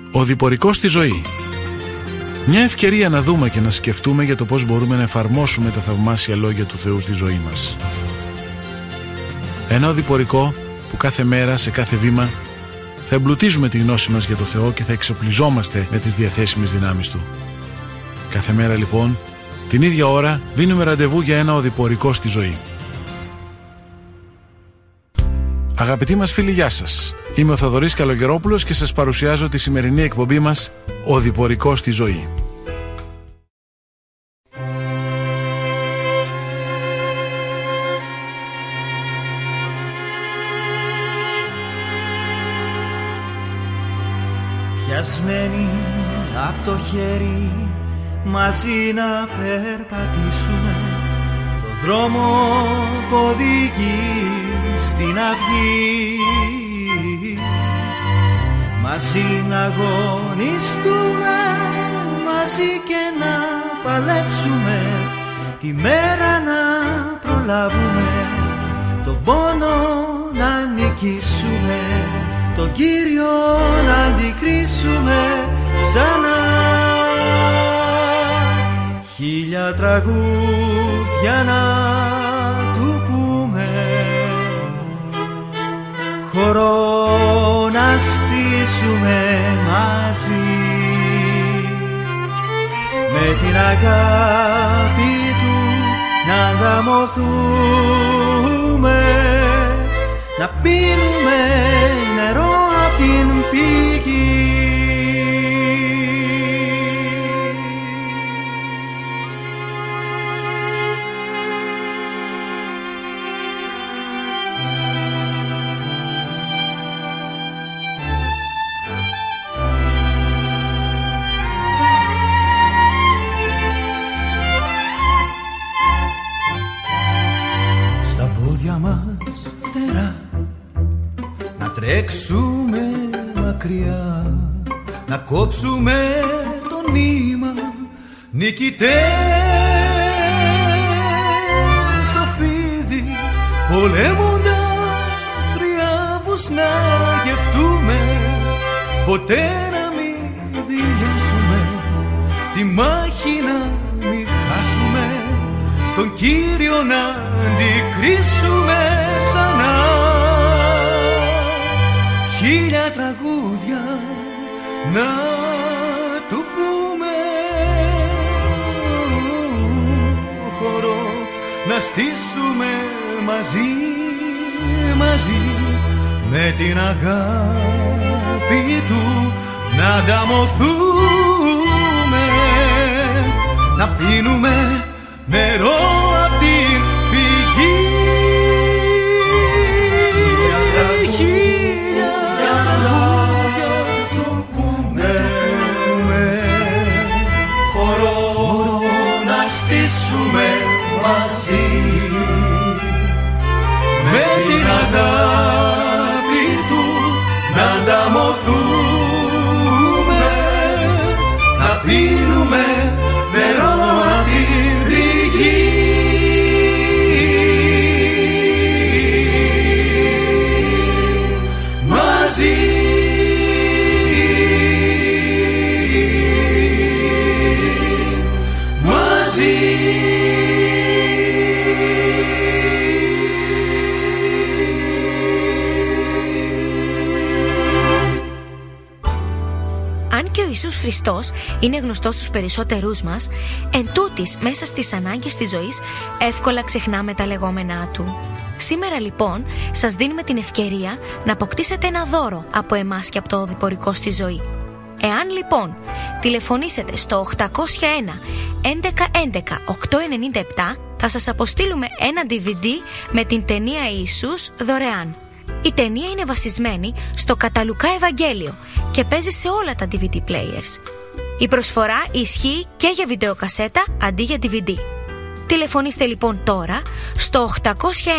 Ο διπορικός στη ζωή. Μια ευκαιρία να δούμε και να σκεφτούμε για το πώς μπορούμε να εφαρμόσουμε τα θαυμάσια λόγια του Θεού στη ζωή μας. Ένα οδηπορικό που κάθε μέρα, σε κάθε βήμα, θα εμπλουτίζουμε τη γνώση μας για το Θεό και θα εξοπλιζόμαστε με τις διαθέσιμες δυνάμεις Του. Κάθε μέρα λοιπόν, την ίδια ώρα, δίνουμε ραντεβού για ένα οδηπορικό στη ζωή. Αγαπητοί μας φίλοι, γεια σας. Είμαι ο Θοδωρής Καλογερόπουλος και σας παρουσιάζω τη σημερινή εκπομπή μας «Οδηπορικό στη ζωή». Πιασμένοι απ' το χέρι μαζί να περπατήσουμε το δρόμο που οδηγεί στην αυγή, μαζί να αγωνιστούμε, μαζί και να παλέψουμε τη μέρα να προλάβουμε, τον πόνο να νικήσουμε, τον Κύριο να αντικρίσουμε ξανά. 1000 τραγούδια να Του πούμε, χορό να στήσουμε μαζί, με την αγάπη Του να ανταμωθούμε, να πίνουμε νερό απ' την πηγή. Στα πόδια μας φτερά να τρέξουμε μακριά, να κόψουμε το νήμα νικητές στο φίδι, πολέμοντας θριάβους να γευτούμε, ποτέ να μην δηλιάσουμε, τη μάχη να μην χάσουμε, τον Κύριο να αντικρίσουμε ξανά. 1000 τραγούδια να Του πούμε, χορό να στήσουμε μαζί, μαζί, με την αγάπη Του να ανταμωθούμε, να πίνουμε νερό απ' την πηγή. 1000 τραγούδια Του πούμε, χορό να στήσουμε μαζί, με την αγάπη Του να ανταμωθούμε, να πίνουμε νερό απ' την πηγή. Μαζί, μαζί. Αν και ο Ιησούς Χριστός είναι γνωστός στους περισσότερούς μας, εν τούτης μέσα στις ανάγκες της ζωής εύκολα ξεχνάμε τα λεγόμενά Του. Σήμερα λοιπόν σας δίνουμε την ευκαιρία να αποκτήσετε ένα δώρο από εμάς και από το οδηπορικό στη ζωή. Εάν λοιπόν τηλεφωνήσετε στο 801 1111 897, θα σας αποστείλουμε ένα DVD με την ταινία Ιησούς δωρεάν. Η ταινία είναι βασισμένη στο κατά Λουκά Ευαγγέλιο και παίζει σε όλα τα DVD players. Η προσφορά ισχύει και για βιντεοκασέτα αντί για DVD. Τηλεφωνήστε λοιπόν τώρα στο 801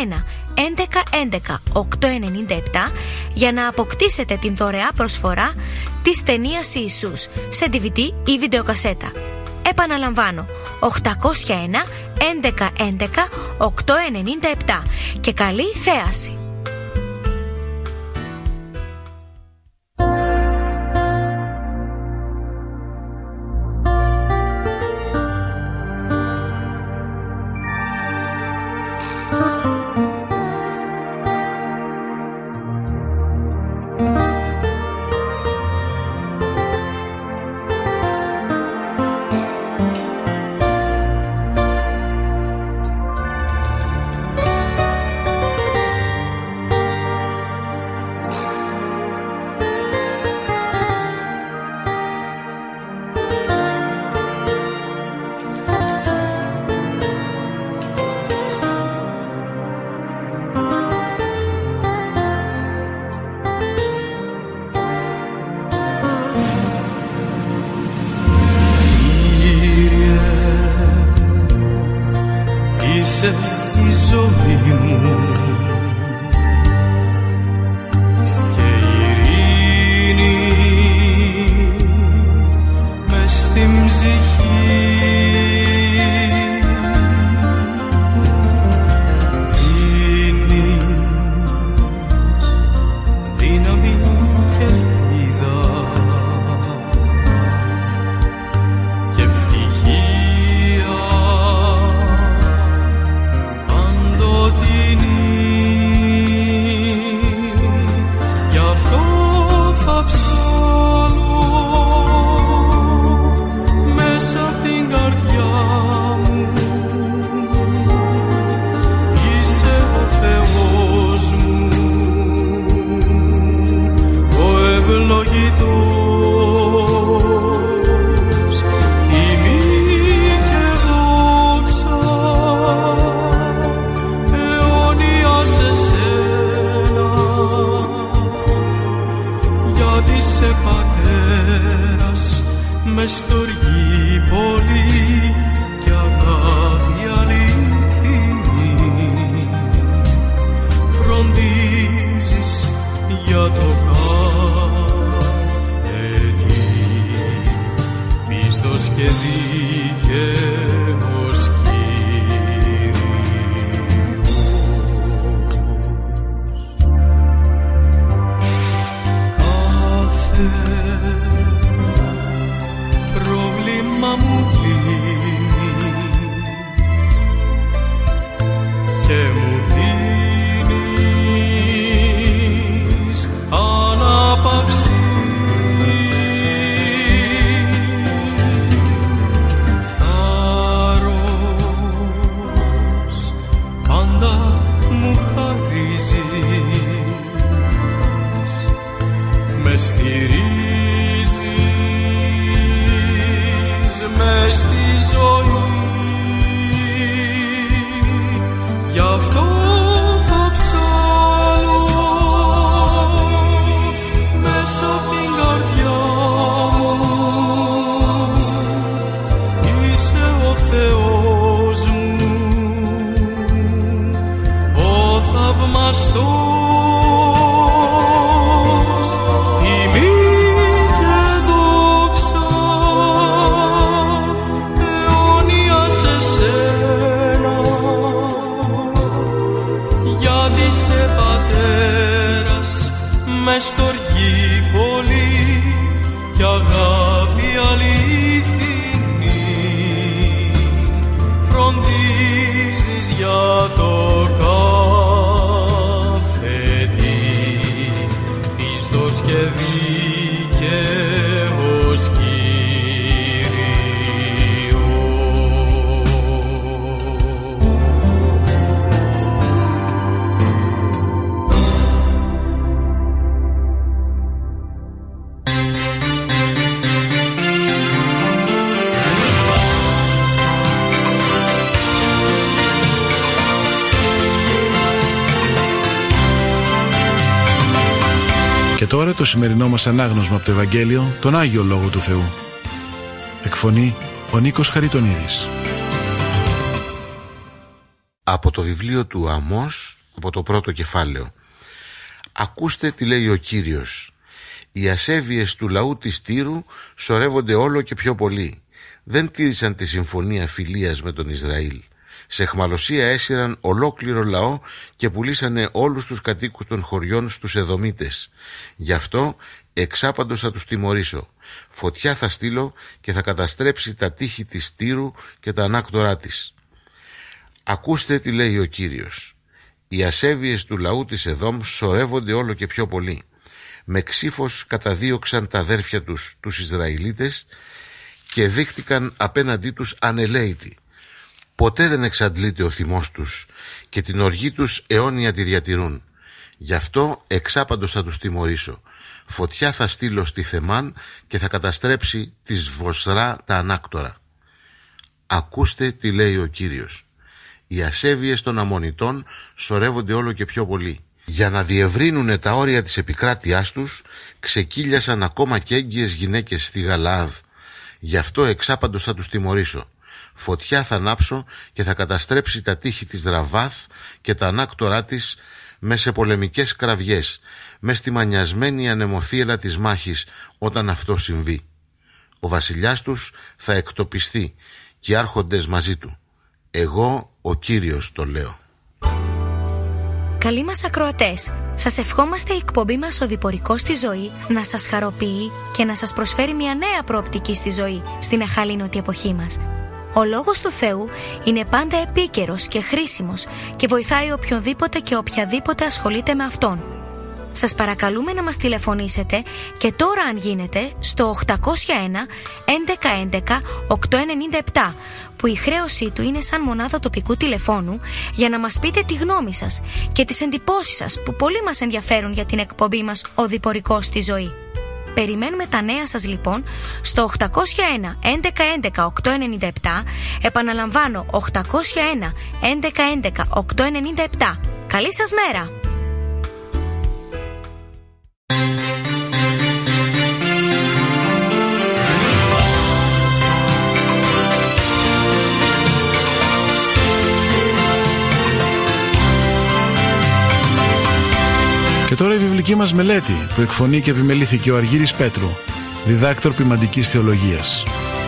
1111 897 για να αποκτήσετε την δωρεά προσφορά της ταινίας Ιησούς σε DVD ή βιντεοκασέτα. Επαναλαμβάνω, 801 1111 897 και καλή θέαση. είσαι η ζωή μου και η ειρήνη μες στην ψυχή. Δίνεις δύναμη και ελπίδα και ευτυχία παντοτινή. Γι' αυτό θα ψάλω μέσα απ' την καρδιά μου. Είσαι ο Θεός μου, ο ευλογητός. Τιμή και δόξα αιώνια σε σένα, γιατί είσαι πατέρας μες στοργή πολύ και αγάπη αληθινή. Φροντίζεις για το κάθε τι, πίστος και δίκαιος Κύριος. Κάθε πρόβλημα μου λύνει και μου δίνεις ανάπαυση. Θάρρος πάντα μου χαρίζεις, με στηρίζεις μες στη ζωή. Γι' αυτό θα ψάλω μέσα απ' την καρδιά μου. Είσαι ο Θεός μου, ο θαυμαστός. Τιμή και δόξα αιώνια σε σένα, γιατί είσαι πατέρας μες στοργή πολύ και αγάπη αληθινή. Φροντίζεις για το κάθε τι, πίστος και δίκαιος Και τώρα το σημερινό μας ανάγνωσμα από το Ευαγγέλιο, τον Άγιο Λόγο του Θεού. Εκφωνεί ο Νίκος Χαριτονίδης. Από το βιβλίο του Αμώς, από το πρώτο κεφάλαιο. Ακούστε τι λέει ο Κύριος. Οι ασέβειες του λαού της Τύρου σωρεύονται όλο και πιο πολύ. Δεν τήρησαν τη συμφωνία φιλίας με τον Ισραήλ. Σε αιχμαλωσία έσυραν ολόκληρο λαό και πουλήσανε όλους τους κατοίκους των χωριών στους Εδωμίτες. Γι' αυτό εξάπαντος θα τους τιμωρήσω. Φωτιά θα στείλω και θα καταστρέψει τα τείχη της Τύρου και τα ανάκτορά της. Ακούστε τι λέει ο Κύριος. Οι ασέβειες του λαού της Εδόμ σωρεύονται όλο και πιο πολύ. Με ξύφος καταδίωξαν τα αδέρφια τους Ισραηλίτες και δείχτηκαν απέναντί τους ανελαίητοι. Ποτέ δεν εξαντλείται ο θυμός τους και την οργή τους αιώνια τη διατηρούν. Γι' αυτό εξάπαντος θα τους τιμωρήσω. Φωτιά θα στείλω στη Θεμάν και θα καταστρέψει της Βοσρά τα ανάκτορα. Ακούστε τι λέει ο Κύριος. Οι ασέβειες των Αμμονιτών σωρεύονται όλο και πιο πολύ. Για να διευρύνουνε τα όρια της επικράτειάς τους, ξεκύλιασαν ακόμα και έγκυες γυναίκες στη Γαλαάδ. Γι' αυτό εξάπαντος θα τους τιμωρήσω. Φωτιά θα ανάψω και θα καταστρέψει τα τείχη της Ραβάθ και τα ανάκτορά της μες σε πολεμικές κραυγές, μες στη μανιασμένη ανεμοθύελα της μάχης όταν αυτό συμβεί. Ο βασιλιάς τους θα εκτοπιστεί και οι άρχοντες μαζί του. Εγώ ο Κύριος το λέω. Καλοί μας ακροατές, σας ευχόμαστε η εκπομπή μας «Οδηπορικός στη ζωή» να σας χαροποιεί και να σας προσφέρει μια νέα προοπτική στη ζωή στην αχαλήνωτη εποχή μας. Ο λόγος του Θεού είναι πάντα επίκαιρος και χρήσιμος και βοηθάει οποιονδήποτε και οποιαδήποτε ασχολείται με Αυτόν. Σας παρακαλούμε να μας τηλεφωνήσετε και τώρα αν γίνεται στο 801 1111 897 που η χρέωσή του είναι σαν μονάδα τοπικού τηλεφώνου για να μας πείτε τη γνώμη σας και τις εντυπώσεις σας που πολύ μας ενδιαφέρουν για την εκπομπή μας «Οδηπορικός στη ζωή». Περιμένουμε τα νέα σας λοιπόν στο 801 1111 897. Επαναλαμβάνω 801 1111 897. Καλή σας μέρα! Και τώρα η βιβλική μας μελέτη που εκφωνεί και επιμελήθηκε ο Αργύρης Πέτρου, διδάκτορ ποιμαντικής θεολογίας.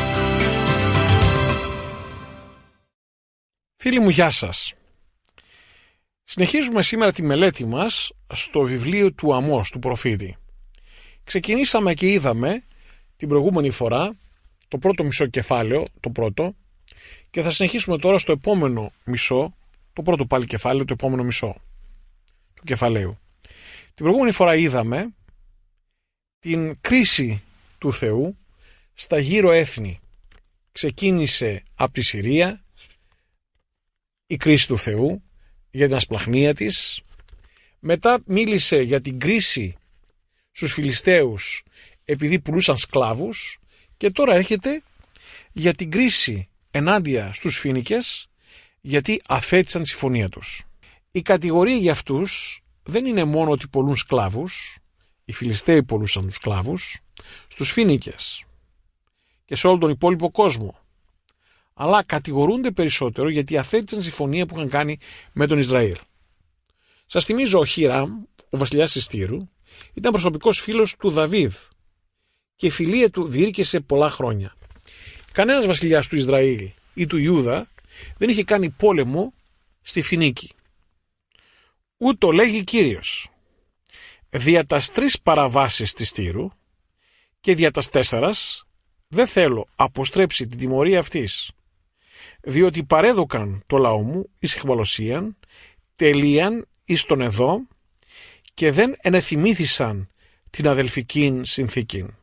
Φίλοι μου, γεια σας. Συνεχίζουμε σήμερα τη μελέτη μας στο βιβλίο του Αμώς, του προφήτη. Ξεκινήσαμε και είδαμε την προηγούμενη φορά το πρώτο μισό κεφάλαιο, το πρώτο, και θα συνεχίσουμε τώρα στο επόμενο μισό, το πρώτο πάλι κεφάλαιο, το επόμενο μισό του κεφαλαίου. Την προηγούμενη φορά είδαμε την κρίση του Θεού στα γύρω έθνη. Ξεκίνησε από τη Συρία η κρίση του Θεού για την ασπλαχνία της. Μετά μίλησε για την κρίση στους Φιλιστέους επειδή πουλούσαν σκλάβους και τώρα έρχεται για την κρίση ενάντια στους Φοίνικες γιατί αφέτησαν τη συμφωνία τους. Η κατηγορία για αυτούς δεν είναι μόνο ότι πολλούν σκλάβους, οι Φιλιστέοι πολλούσαν τους σκλάβους, στους Φοίνικες και σε όλο τον υπόλοιπο κόσμο, αλλά κατηγορούνται περισσότερο γιατί αφέτησαν συμφωνία που είχαν κάνει με τον Ισραήλ. Σας θυμίζω, ο Χίραμ, ο βασιλιάς της Τύρου, ήταν προσωπικός φίλος του Δαβίδ και η φιλία του διήρκεσε πολλά χρόνια. Κανένας βασιλιάς του Ισραήλ ή του Ιούδα δεν είχε κάνει πόλεμο στη Φινίκη. Ούτω λέγει Κύριος, δια τας 3 παραβάσεις της Τύρου και δια τας 4 δεν θέλω αποστρέψει την τιμωρία αυτής, διότι παρέδωκαν το λαό μου εις εχμαλωσίαν, τελείαν εις τον Εδώ και δεν ενεθυμήθησαν την αδελφικήν συνθήκην.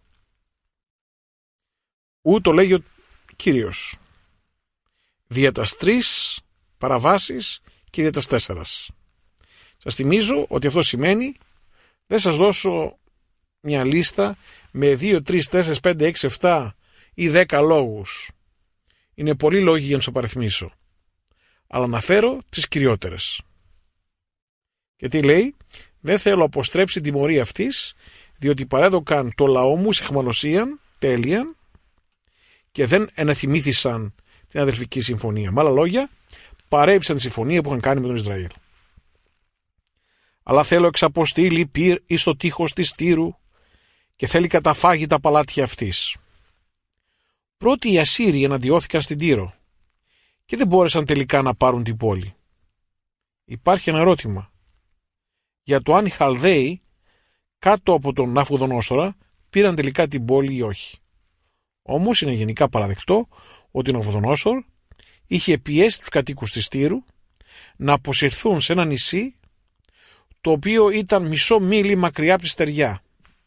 Ούτω λέγει ο Κύριος, δια τας 3 παραβάσεις και δια τας 4. Σας θυμίζω ότι αυτό σημαίνει δεν σας δώσω μια λίστα με 2, 3, 4, 5, 6, 7 ή 10 λόγους. Είναι πολλοί λόγοι για να τους απαριθμίσω. Αλλά αναφέρω τις κυριότερες. Και τι λέει? Δεν θέλω αποστρέψει την τιμωρία αυτής, διότι παρέδωκαν το λαό μου σε αιχμαλωσίαν, τέλειαν, και δεν ενεθυμήθησαν την αδελφική συμφωνία. Με άλλα λόγια, παρέβησαν τη συμφωνία που είχαν κάνει με τον Ισραήλ. Αλλά θέλω εξαποστήλει πυρ εις το τείχος της Τύρου και θέλει καταφάγει τα παλάτια αυτής. Πρώτοι οι Ασσύριοι εναντιώθηκαν στην Τύρο και δεν μπόρεσαν τελικά να πάρουν την πόλη. Υπάρχει ένα ερώτημα για το αν οι Χαλδαίοι κάτω από τον Ναβουχοδονόσορα πήραν τελικά την πόλη ή όχι. Όμως είναι γενικά παραδεκτό ότι ο Ναβουχοδονόσορ είχε πιέσει τους κατοίκους της Τύρου να αποσυρθούν σε ένα νησί το οποίο ήταν μισό μίλι μακριά από τη στεριά.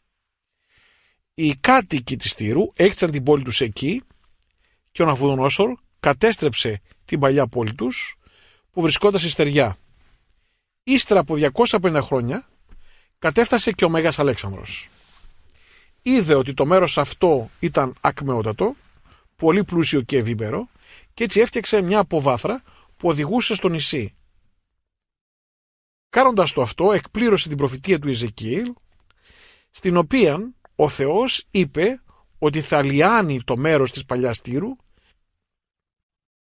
Οι κάτοικοι της Τύρου έκτισαν την πόλη τους εκεί και ο Ναβουχοδονόσορ κατέστρεψε την παλιά πόλη τους που βρισκόταν στη στεριά. Ύστερα από 250 χρόνια κατέφτασε και ο Μέγας Αλέξανδρος. Είδε ότι το μέρος αυτό ήταν ακμεότατο, πολύ πλούσιο και ευήμερο και έτσι έφτιαξε μια αποβάθρα που οδηγούσε στο νησί. Κάνοντας το αυτό εκπλήρωσε την προφητεία του Ιεζεκίηλ, στην οποία ο Θεός είπε ότι θα λιάνει το μέρος της παλιάς Τύρου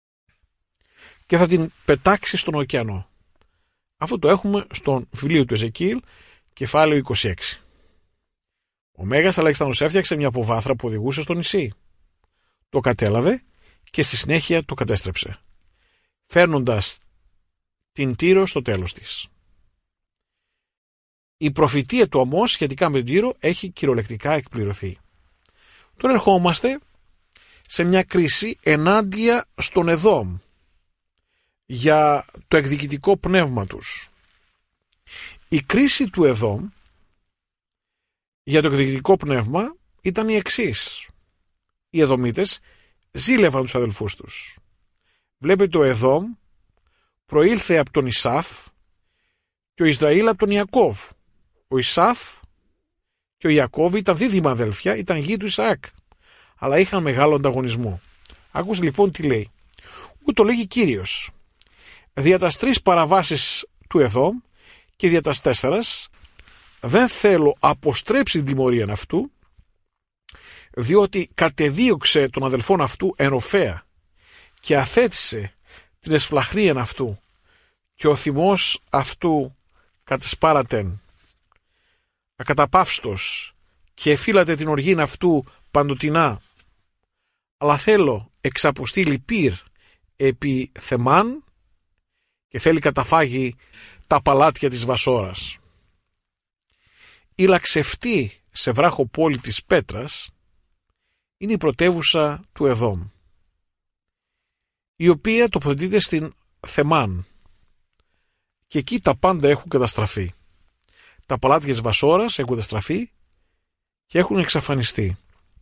και θα την πετάξει στον ωκεανό. Αυτό το έχουμε στον βιβλίο του Εζεκίηλ, κεφάλαιο 26. Ο Μέγας Αλέξανδρος έφτιαξε μια αποβάθρα που οδηγούσε στο νησί. Το κατέλαβε και στη συνέχεια το κατέστρεψε, φέρνοντας την Τύρο στο τέλος της. Η προφητεία του Αμώς σχετικά με την Τύρο έχει κυριολεκτικά εκπληρωθεί. Τώρα ερχόμαστε σε μια κρίση ενάντια στον Εδόμ για το εκδικητικό πνεύμα τους. Η κρίση του Εδόμ για το εκδικητικό πνεύμα ήταν η εξής. Οι Εδωμίτες ζήλευαν τους αδελφούς τους. Βλέπετε, ο Εδόμ προήλθε από τον Ισάφ και ο Ισραήλ από τον Ιακώβ. Ο Ισάφ και ο Ιακώβ ήταν δίδυμα αδέλφια, ήταν γη του Ισαάκ, αλλά είχαν μεγάλο ανταγωνισμό. Άκουσε λοιπόν τι λέει. Ούτω λέγει Κύριος: δια τας 3 παραβάσεις του Εδόμ και δια τας 4 δεν θέλω αποστρέψει την τιμωρίαν αυτού, διότι κατεδίωξε τον αδελφόν αυτού ενοφέα και αθέτησε την εσφλαχρίαν αυτού και ο θυμός αυτού κατεσπάρατεν ακαταπαύστος και εφύλατε την οργήν αυτού παντοτινά, αλλά θέλω εξαποστήλει πυρ επί Θεμάν και θέλει καταφάγει τα παλάτια της Βασόρας. Η λαξευτή σε βράχο πόλη της Πέτρας είναι η πρωτεύουσα του Εδόμ, η οποία τοποθετείται στην Θεμάν, και εκεί τα πάντα έχουν καταστραφεί. Τα παλάτια της Βασόρας έχουν καταστραφεί και έχουν εξαφανιστεί.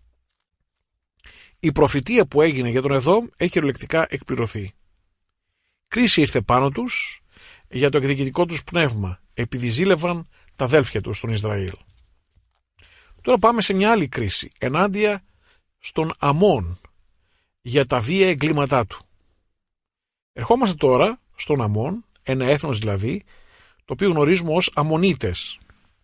Η προφητεία που έγινε για τον Εδόμ έχει κυριολεκτικά εκπληρωθεί. Κρίση ήρθε πάνω τους για το εκδικητικό τους πνεύμα, επειδή ζήλευαν τα αδέλφια τους στον Ισραήλ. Τώρα πάμε σε μια άλλη κρίση, ενάντια στον Αμών, για τα βία εγκλήματά του. Ερχόμαστε τώρα στον Αμών, ένα έθνος δηλαδή, το οποίο γνωρίζουμε ως Αμμονίτες.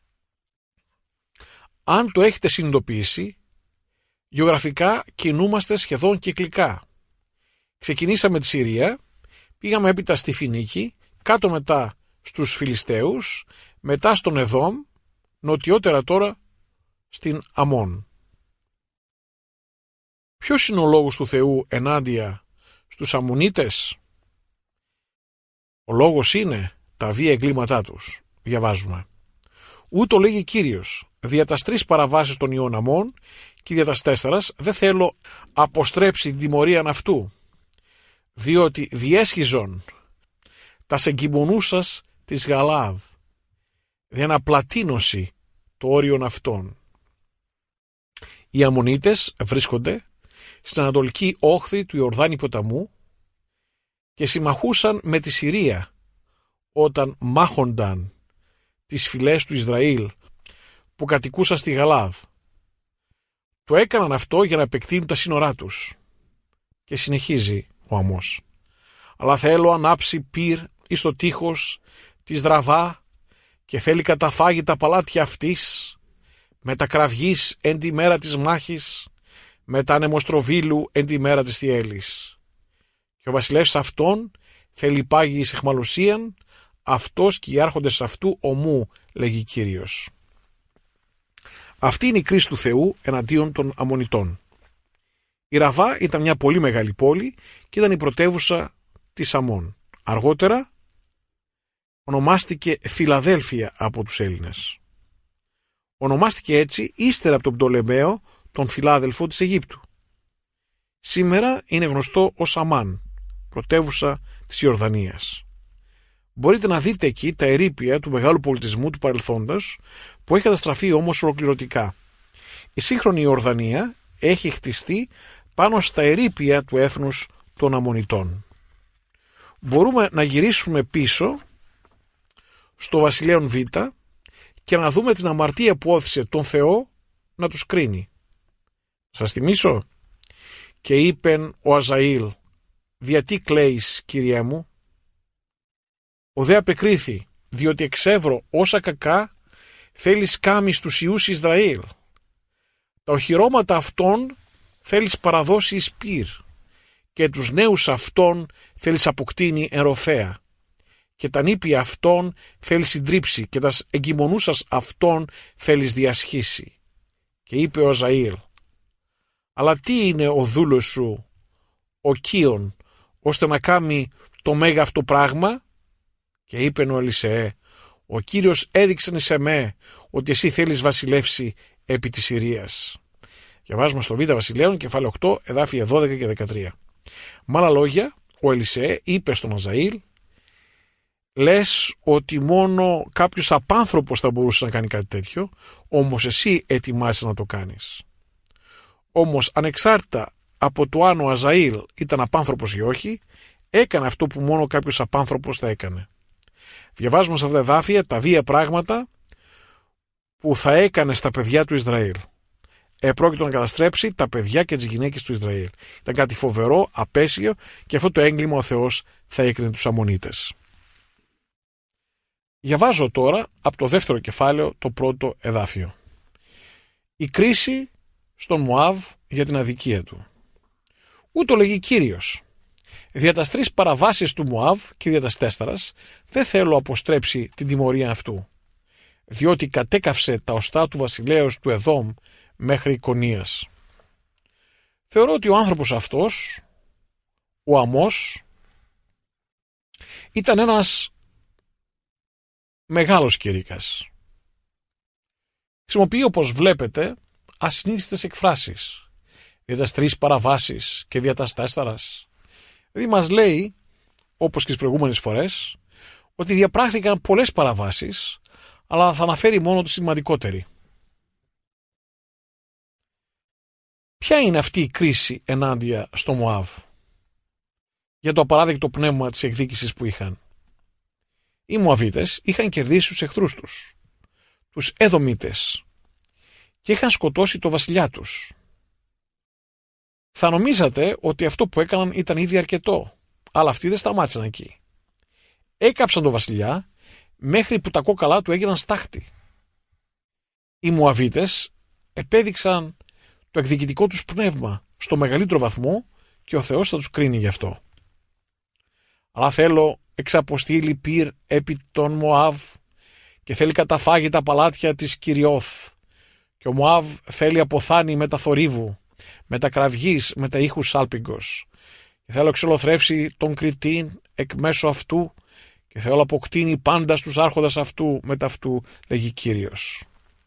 Αν το έχετε συνειδητοποιήσει, γεωγραφικά κινούμαστε σχεδόν κυκλικά. Ξεκινήσαμε τη Συρία, πήγαμε έπειτα στη Φινίκη, κάτω μετά στους Φιλιστέους, μετά στον Εδόμ, νοτιότερα τώρα στην Αμών. Ποιος είναι ο λόγος του Θεού ενάντια στους Αμμονίτες? Ο λόγος είναι τα βία εγκλήματά τους. Διαβάζουμε. Ούτω λέγει Κύριος: δια τας 3 παραβάσεις των ιών Αμών και δια τας 4 δεν θέλω αποστρέψει την τιμωρίαν αυτού, διότι διέσχιζον τας εγκυμονούσας της Γαλάδ, για να πλατίνωσει το όριον αυτών. Οι Αμμονίτες βρίσκονται στην ανατολική όχθη του Ιορδάνη ποταμού και συμμαχούσαν με τη Συρία όταν μάχονταν τις φυλές του Ισραήλ που κατοικούσαν στη Γαλάδ. Το έκαναν αυτό για να επεκτείνουν τα σύνορά τους. Και συνεχίζει ο Αμώς. Αλλά θέλω ανάψει πυρ εις το τείχος της Δραβά και θέλει καταφάγει τα παλάτια αυτής με τα κραυγής εν τη μέρα της μάχης, με τα ανεμοστροβίλου εν τη μέρα της θυέλης. Και ο βασιλεύς αυτόν θέλει πάγει εις εχμαλωσίαν, αυτός και οι άρχοντες αυτού ομού, λέγει Κύριος. Αυτή είναι η κρίση του Θεού εναντίον των Αμμονιτών. Η Ραβά ήταν μια πολύ μεγάλη πόλη και ήταν η πρωτεύουσα της Αμών. Αργότερα ονομάστηκε Φιλαδέλφια από τους Έλληνες. Ονομάστηκε έτσι ύστερα από τον Πτολεμαίο, τον φιλάδελφο της Αιγύπτου. Σήμερα είναι γνωστό ως Αμάν, πρωτεύουσα της Ιορδανίας. Μπορείτε να δείτε εκεί τα ερείπια του μεγάλου πολιτισμού του παρελθόντος, που έχει καταστραφεί όμως ολοκληρωτικά. Η σύγχρονη Ιορδανία έχει χτιστεί πάνω στα ερείπια του έθνους των Αμμονιτών. Μπορούμε να γυρίσουμε πίσω στο Βασιλέον Β και να δούμε την αμαρτία που όθησε τον Θεό να τους κρίνει. Σας θυμίσω. Και είπεν ο Αζαήλ: «Διατί κλαίεις, Κύριέ μου?» Ο δε απεκρίθη: «Διότι εξεύρω όσα κακά θέλεις κάμεις τους ιούς Ισραήλ. Τα οχυρώματα αυτών θέλεις παραδώσει εις πυρ και τους νέους αυτών θέλεις αποκτήνει εροφέα και τα νήπια αυτών θέλεις συντρίψει και τα εγκυμονούσας αυτών θέλεις διασχίσει. Και είπε ο Ζαήλ, αλλά τι είναι ο δούλος σου, ο Κίον, ώστε να κάνει το μέγα αυτό πράγμα? Και είπε ο Ελισεέ, ο Κύριος έδειξε σε με ότι εσύ θέλεις βασιλεύσει επί της Συρίας. Διαβάζουμε στο Β' Βασιλέων, κεφάλαιο 8, εδάφια 12 και 13. Με άλλα λόγια, ο Ελισεέ είπε στον Αζαήλ, λες ότι μόνο κάποιος απάνθρωπος θα μπορούσε να κάνει κάτι τέτοιο, όμως εσύ ετοιμάσαι να το κάνεις. Όμως ανεξάρτητα από το αν ο Αζαήλ ήταν απάνθρωπος ή όχι, έκανε αυτό που μόνο κάποιος απάνθρωπος θα έκανε. Διαβάζουμε σε αυτά τα εδάφια τα βία πράγματα που θα έκανε στα παιδιά του Ισραήλ. Επρόκειτο να καταστρέψει τα παιδιά και τις γυναίκες του Ισραήλ. Ήταν κάτι φοβερό, απέσιο, και αυτό το έγκλημα ο Θεός θα έκρινε τους Αμμονίτες. Διαβάζω τώρα από το δεύτερο κεφάλαιο το πρώτο εδάφιο. Η κρίση στον Μωάβ για την αδικία του. Ούτω λέγει Κύριος. Δια τας 3 παραβάσεις του Μωάβ και δια τας 4 δεν θέλω αποστρέψει την τιμωρία αυτού, διότι κατέκαυσε τα οστά του βασιλέως του Εδόμ μέχρι Ικονίας. Θεωρώ ότι ο άνθρωπος αυτός, ο Αμώς, ήταν ένας μεγάλος κηρύκας. Χρησιμοποιεί, όπως βλέπετε, ασυνήθιστες εκφράσεις, δια τας 3 παραβάσεις και δια τας 4. Δηλαδή μας λέει, όπως και τις προηγούμενες φορές, ότι διαπράχθηκαν πολλές παραβάσεις, αλλά θα αναφέρει μόνο τη σημαντικότερη. Ποια είναι αυτή η κρίση ενάντια στο Μωάβ για το απαράδεκτο πνεύμα της εκδίκησης που είχαν? Οι Μωαβίτες είχαν κερδίσει τους εχθρούς τους, τους Εδωμίτες, και είχαν σκοτώσει το βασιλιά τους. Θα νομίζατε ότι αυτό που έκαναν ήταν ήδη αρκετό, αλλά αυτοί δεν σταμάτησαν εκεί. Έκαψαν τον βασιλιά μέχρι που τα κόκαλά του έγιναν στάχτη. Οι Μωαβίτες επέδειξαν το εκδικητικό τους πνεύμα στο μεγαλύτερο βαθμό και ο Θεός θα τους κρίνει γι' αυτό. Αλλά θέλω εξαποστείλει πυρ επί των Μωάβ και θέλει καταφάγει τα παλάτια της Κυριώθ, και ο Μωάβ θέλει αποθάνει με τα θορύβου, με τα κραυγής, με τα ήχους σάλπιγγος, και θέλω εξολοθρεύσει τον Κριτήν εκ μέσω αυτού και θέλω αποκτήνει πάντα στους άρχοντας αυτού με ταυτού, λέγει Κύριος.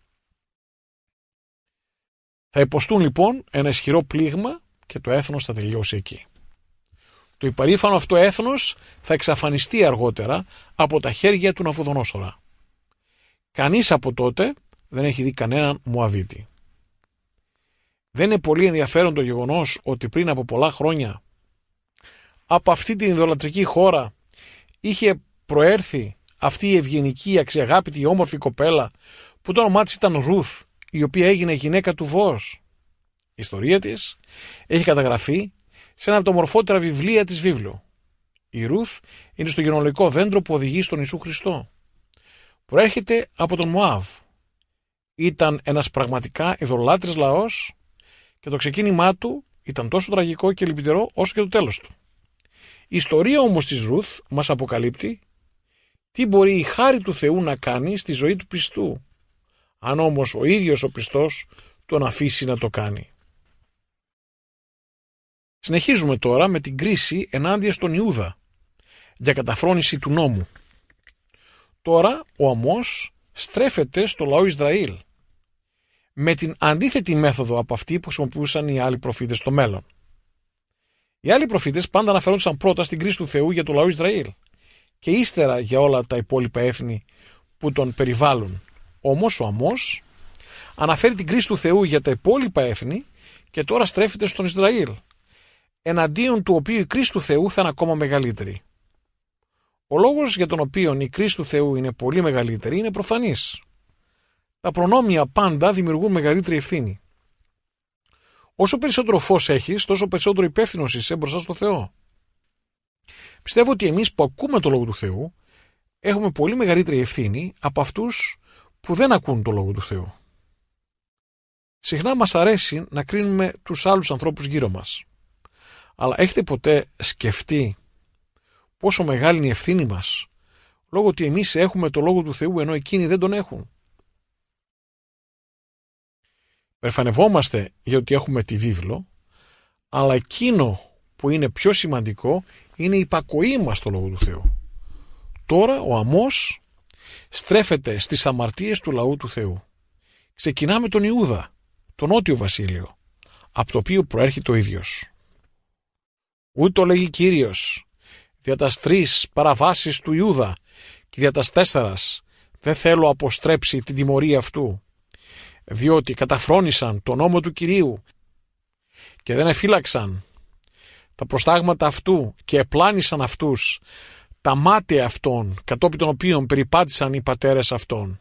Θα υποστούν λοιπόν ένα ισχυρό πλήγμα και το έθνος θα τελειώσει εκεί. Το υπερήφανο αυτό έθνος θα εξαφανιστεί αργότερα από τα χέρια του Ναβουδονόσορα. Κανείς από τότε δεν έχει δει κανέναν Μωαβίτη. Δεν είναι πολύ ενδιαφέρον το γεγονός ότι πριν από πολλά χρόνια από αυτή την ιδωλατρική χώρα είχε προέρθει αυτή η ευγενική, αξιαγάπητη, όμορφη κοπέλα που το όνομά της ήταν Ρουθ, η οποία έγινε γυναίκα του Βόος. Η ιστορία της έχει καταγραφεί σε ένα από τα μορφότερα βιβλία της βίβλου. Η Ρουθ είναι στο γενεαλογικό δέντρο που οδηγεί στον Ιησού Χριστό. Προέρχεται από τον Μωάβ. Ήταν ένας πραγματικά ειδωλάτρης λαός και το ξεκίνημά του ήταν τόσο τραγικό και λυπητερό όσο και το τέλος του. Η ιστορία όμως της Ρουθ μας αποκαλύπτει τι μπορεί η χάρη του Θεού να κάνει στη ζωή του πιστού, αν όμως ο ίδιος ο πιστός τον αφήσει να το κάνει. Συνεχίζουμε τώρα με την κρίση ενάντια στον Ιούδα για καταφρόνηση του νόμου. Τώρα ο Αμώς στρέφεται στο λαό Ισραήλ με την αντίθετη μέθοδο από αυτή που χρησιμοποιούσαν οι άλλοι προφήτες στο μέλλον. Οι άλλοι προφήτες πάντα αναφερόντουσαν πρώτα στην κρίση του Θεού για το λαό Ισραήλ και ύστερα για όλα τα υπόλοιπα έθνη που τον περιβάλλουν. Όμως ο Αμώς αναφέρει την κρίση του Θεού για τα υπόλοιπα έθνη και τώρα στρέφεται στον Ισραήλ, εναντίον του οποίου η κρίση του Θεού θα είναι ακόμα μεγαλύτερη. Ο λόγος για τον οποίο η κρίση του Θεού είναι πολύ μεγαλύτερη είναι προφανής. Τα προνόμια πάντα δημιουργούν μεγαλύτερη ευθύνη. Όσο περισσότερο φως έχεις, τόσο περισσότερο υπεύθυνος είσαι μπροστά στο Θεό. Πιστεύω ότι εμείς που ακούμε το Λόγο του Θεού έχουμε πολύ μεγαλύτερη ευθύνη από αυτούς που δεν ακούν το Λόγο του Θεού. Συχνά μας αρέσει να κρίνουμε τους άλλους ανθρώπους γύρω μας. Αλλά έχετε ποτέ σκεφτεί πόσο μεγάλη είναι η ευθύνη μας, λόγω ότι εμείς έχουμε το Λόγο του Θεού ενώ εκείνοι δεν τον έχουν? Περηφανευόμαστε γιατί έχουμε τη βίβλο, αλλά εκείνο που είναι πιο σημαντικό είναι η υπακοή μας στο Λόγο του Θεού. Τώρα ο Αμώς στρέφεται στις αμαρτίες του λαού του Θεού. Ξεκινά με τον Ιούδα, τον Νότιο Βασίλειο, από το οποίο προέρχεται ο ίδιος. Ούτω λέγει Κύριος, δια τας 3 παραβάσεις του Ιούδα και δια τας 4 δεν θέλω αποστρέψει την τιμωρία αυτού, διότι καταφρόνησαν τον νόμο του Κυρίου και δεν εφύλαξαν τα προστάγματα αυτού και επλάνησαν αυτούς τα μάτια αυτών, κατόπιν των οποίων περιπάτησαν οι πατέρες αυτών.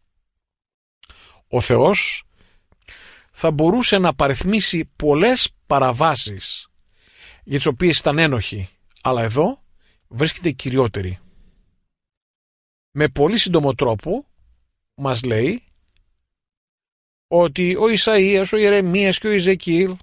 Ο Θεός θα μπορούσε να παριθμίσει πολλές παραβάσεις για τις οποίες ήταν ένοχοι, αλλά εδώ βρίσκεται η κυριότερη. Με πολύ σύντομο τρόπο μας λέει ότι ο Ισαΐας, ο Ιερεμίας και ο Ιζεκίηλ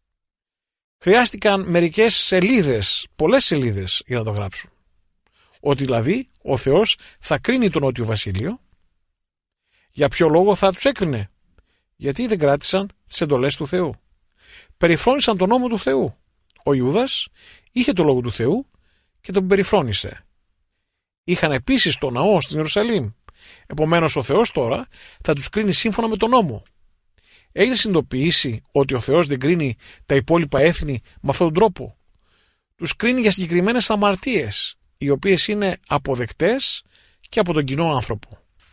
χρειάστηκαν μερικές σελίδες, πολλές σελίδες για να το γράψουν. Ότι δηλαδή ο Θεός θα κρίνει τον Νότιο Βασίλειο. Για ποιο λόγο θα τους έκρινε? Γιατί δεν κράτησαν τις εντολές του Θεού. Περιφρόνησαν τον νόμο του Θεού. Ο Ιούδας είχε το Λόγο του Θεού και τον περιφρόνησε. Είχαν επίσης το ναό στην Ιερουσαλήμ. Επομένως ο Θεός τώρα θα τους κρίνει σύμφωνα με τον νόμο. Έχετε συνειδητοποιήσει ότι ο Θεός δεν κρίνει τα υπόλοιπα έθνη με αυτόν τον τρόπο? Τους κρίνει για συγκεκριμένες αμαρτίες, οι οποίες είναι αποδεκτές και από τον κοινό άνθρωπο.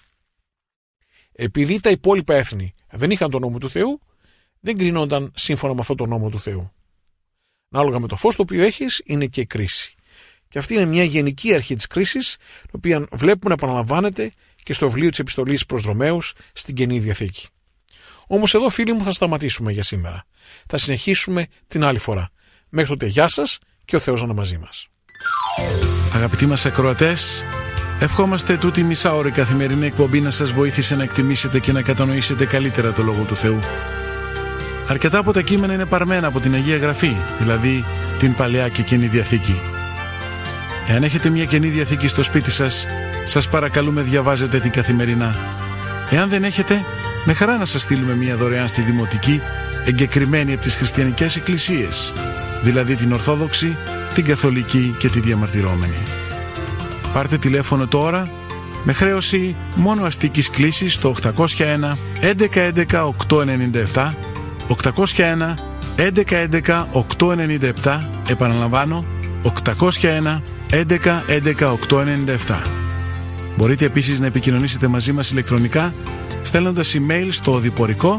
Επειδή τα υπόλοιπα έθνη δεν είχαν τον νόμο του Θεού, δεν κρίνονταν σύμφωνα με αυτόν τον νόμο του Θεού. Ανάλογα με το φως το οποίο έχεις είναι και η κρίση. Και αυτή είναι μια γενική αρχή της κρίσης, την οποία βλέπουμε να επαναλαμβάνεται και στο βιβλίο της επιστολής προς Ρωμαίους στην Καινή Διαθήκη. Όμως εδώ, φίλοι μου, θα σταματήσουμε για σήμερα. Θα συνεχίσουμε την άλλη φορά. Μέχρι τότε, γεια σας και ο Θεός να είναι μαζί μας. Αγαπητοί μας ακροατές, ευχόμαστε τούτη μισάωρη καθημερινή εκπομπή να σας βοήθησε να εκτιμήσετε και να κατανοήσετε καλύτερα το Λόγο του Θεού. Αρκετά από τα κείμενα είναι παρμένα από την Αγία Γραφή, δηλαδή την Παλαιά και Καινή Διαθήκη. Εάν έχετε μια Καινή Διαθήκη στο σπίτι σας, σας παρακαλούμε διαβάζετε την καθημερινά. Εάν δεν έχετε, με χαρά να σας στείλουμε μια δωρεάν στη Δημοτική, εγκεκριμένη από τις χριστιανικές εκκλησίες, δηλαδή την Ορθόδοξη, την Καθολική και τη Διαμαρτυρόμενη. Πάρτε τηλέφωνο τώρα με χρέωση μόνο αστικής κλήσης στο 801 1111 897, 801 1111 897, επαναλαμβάνω 801 1111 897. Μπορείτε επίσης να επικοινωνήσετε μαζί μας ηλεκτρονικά στέλνοντας email στο οδηπορικό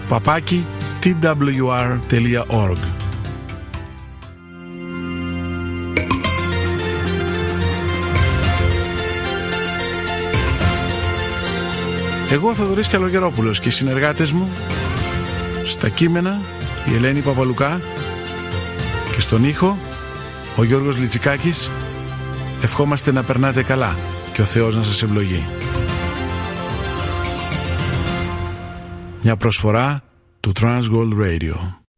@twr.org. Εγώ, Θοδωρής Καλογερόπουλος, και οι συνεργάτες μου στα κείμενα η Ελένη Παπαλουκά και στον ήχο ο Γιώργος Λιτσικάκης, ευχόμαστε να περνάτε καλά και ο Θεός να σας ευλογεί. Μια προσφορά του Transworld Radio.